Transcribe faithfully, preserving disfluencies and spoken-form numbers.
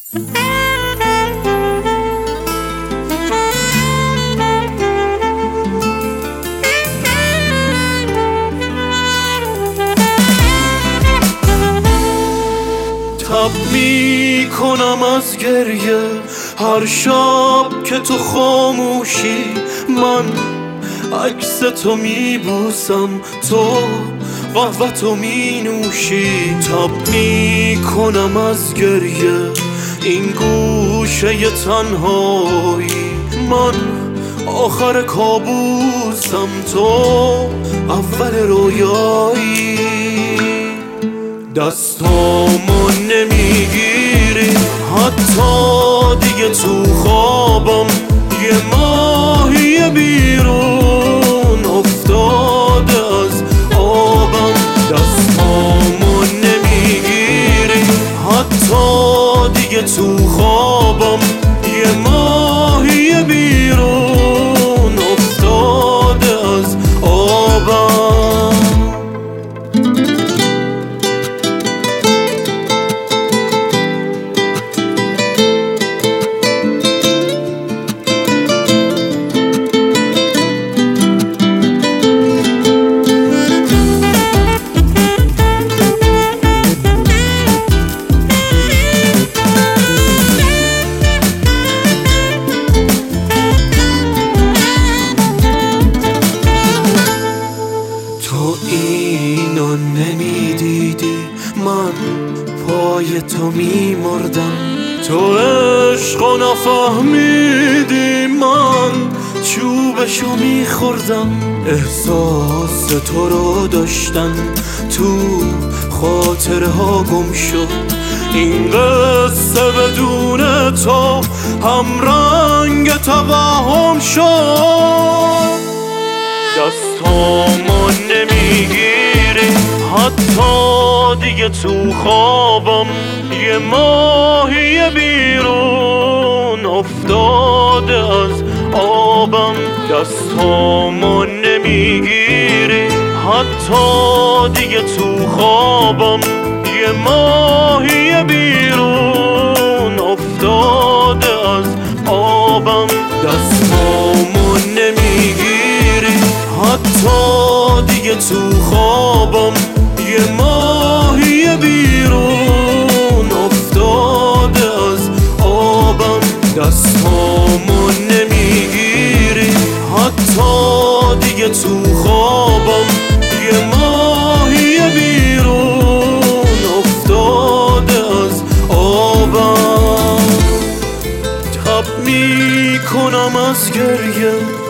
تب می کنم از گریه هر شب که تو خاموشی، من عکس تو می بوسم، تو قهوه می نوشی. تب می کنم از گریه این گوشه تنهایی، من آخر کابوسم، تو اول رویایی. دستامو نمیگیری حتی دیگه تو خوابم، یه ماهی بیرون افتاده از آبم. دستامو نمیگیری حتی دیگه تو خوابم، یه ماهی بیرون افتاده از آبم. اینو نمیدیدی من پای تو میمردم، تو عشقو نفهمیدی من چوبشو میخوردم. احساس تو رو داشتن تو خاطره ها گم شد، این قصه بدون تو هم رنگ توهم شد. دستامو نمیگیری حتی دیگه تو خوابم، یه ماهی بیرون افتاده از آبم. دستامو نمیگیری حتی دیگه تو خوابم، یه ماهی بیرون افتاده از آبم. دستامو نمیگیری حتی دیگه تو خوابم، یه ماهی بیرون افتاده از آبم. دستامو نمیگیری حتی دیگه تو خوابم، یه ماهی بیرون افتاده از آبم. تب می کنم از گریه